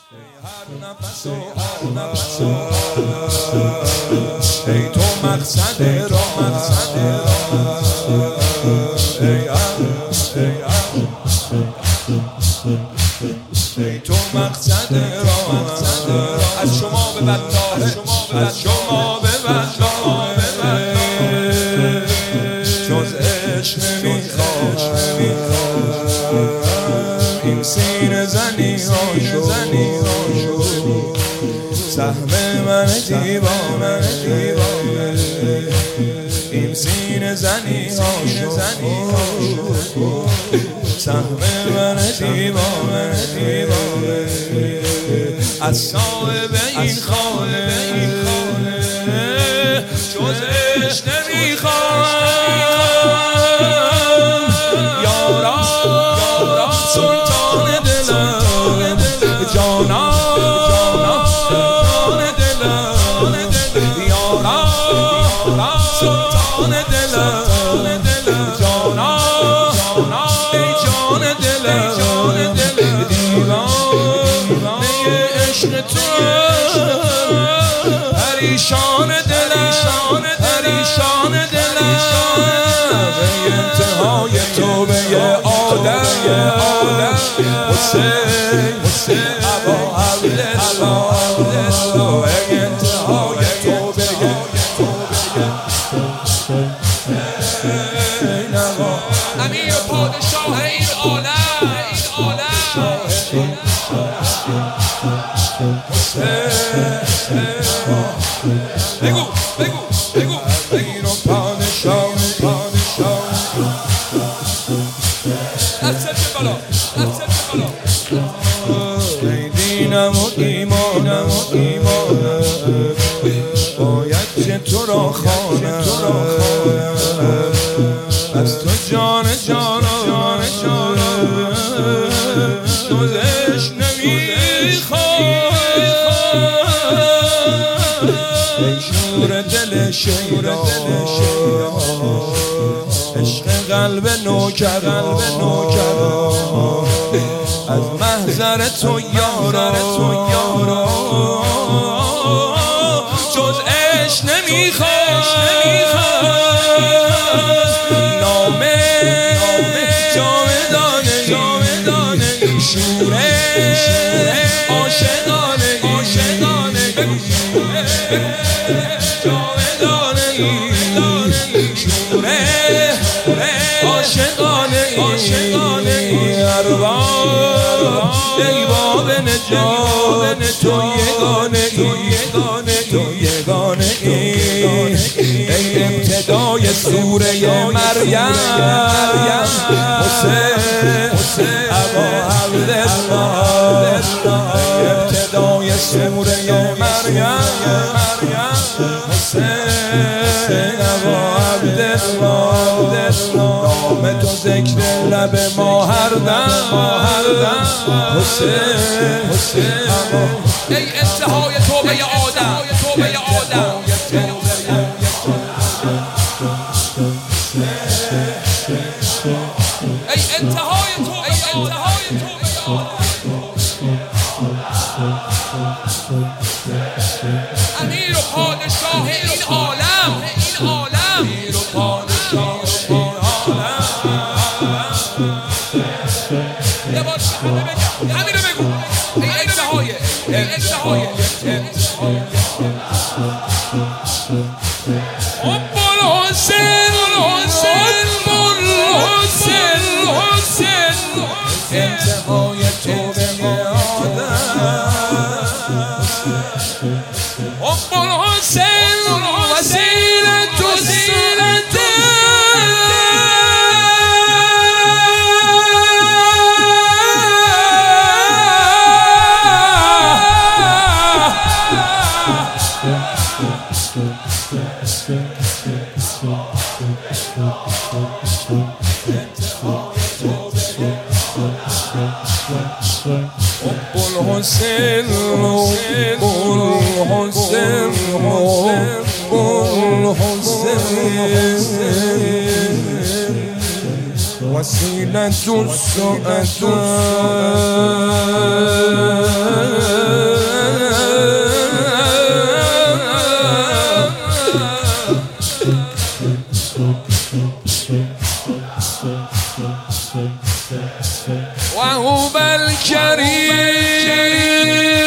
ای تو مقصد راه، ای تو مقصد راه، از شما به والله، از شما به والله جز عشق نمیخوام. این سینه زنی ها شد سهم من دیوانه، این سینه زنی ها شد سهم من دیوانه، از صاحب این خانه جز عشق نمیخوام. یارا سلطان دلم، جانا سلطان دلم، یارا سلطان دلم، جانا ای جان دلم، دیوانه عشق تو، پریشان دلم، پریشان دلم، به انتهای توبه آدم حسین ابا عبدالله، به انتهای توبه امیر پادشاه این عالم، بگو امیر پادشاه، دست بالا، ای دینم و ایمانم باید که تو را خوانم، از تو جان جز عشق نمیخوام. ای شور دل شیدا، عشق قلب نوکر، از محضر تو یارا جز عشق نمیخوام. نامه جاودانه شوره عاشقانه، جاودانه شوره عاشقانه، ارواح ای باب نجات تو یگانه ای ابتدای سوره مریم، حسین ابا عبدالله، ابتدای سوره مریم، حسین ابا عبدالله، نام تو ذکر لب ما هر دم، حسین ابا ای انتهای توبه آدم، ای انتهای توبه امیر و پادشاه این عالم، امیر و پادشاه این عالم، یه بار همه بگم، همین رو بگو، ای انتهای انتهای توبه آدم، حسین وسیلة السلطان، الحسين وسيلة السؤال وهو الكريم